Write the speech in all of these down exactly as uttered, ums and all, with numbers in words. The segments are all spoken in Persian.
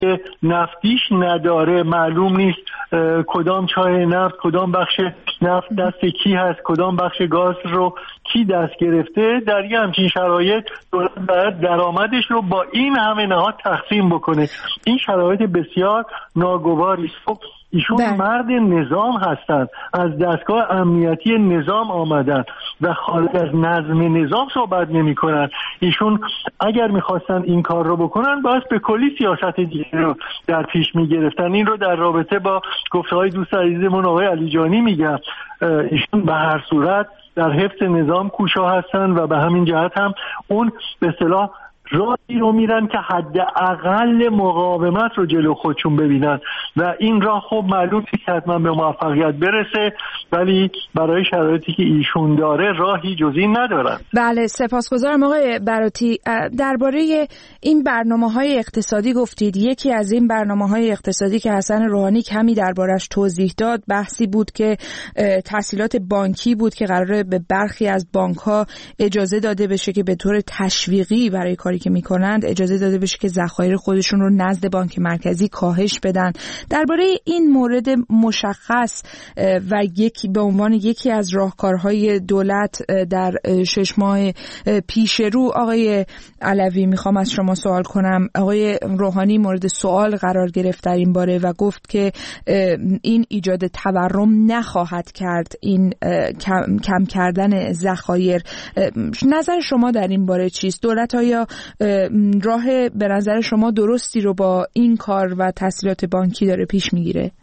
نفتیش نداره، معلوم نیست کدام چای نفت، کدام بخش نفت دست کی هست، کدام بخش گاز رو کی دست گرفته. در یه همچین شرایط دولت باید درآمدش رو با این همه نهاد تقسیم بکنه. این شرایط بسیار ناگواری است. ایشون ده. مرد نظام هستند، از دستگاه امنیتی نظام آمدن و خارج از نظم نظام صحبت نمی کنن. ایشون اگر میخواستن این کار رو بکنن باید به کلی سیاست دیگه رو در پیش میگرفتن. این رو در رابطه با گفته های دوست عزیزمون آقای علیجانی میگم. ایشون به هر صورت در حفظ نظام کوشا هستن و به همین جهت هم اون به اصطلاح راهی رو میرن که حداقل مقاومت رو جلو خودشون ببینن و این راه خب معلوم نیست که حتما به موفقیت برسه، ولی برای شرایطی که ایشون داره راهی جز این ندارن. بله، سپاسگزارم آقای براتی. درباره این برنامه‌های اقتصادی گفتید. یکی از این برنامه‌های اقتصادی که حسن روحانی کمی دربارش توضیح داد بحثی بود که تسهیلات بانکی بود که قراره به برخی از بانک‌ها اجازه داده بشه که به طور تشویقی برای کاری که میکنند اجازه داده بشه که ذخایر خودشون رو نزد بانک مرکزی کاهش بدن. درباره این مورد مشخص و یکی به عنوان یکی از راهکارهای دولت در شش ماه پیش رو، آقای علوی میخوام از شما سوال کنم. آقای روحانی مورد سوال قرار گرفت در این باره و گفت که این ایجاد تورم نخواهد کرد، این کم, کم کردن ذخایر. نظر شما در این باره چیست؟ دولت آیا راه به نظر شما درستی رو با این کار و تسهیلات بانکی داره پیش میگیره؟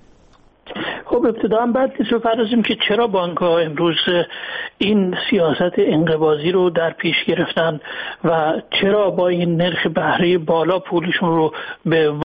خب ابتدا هم باید بپردازیم که چرا بانک‌ها امروز این سیاست انقباضی رو در پیش گرفتن و چرا با این نرخ بهره بالا پولشون رو به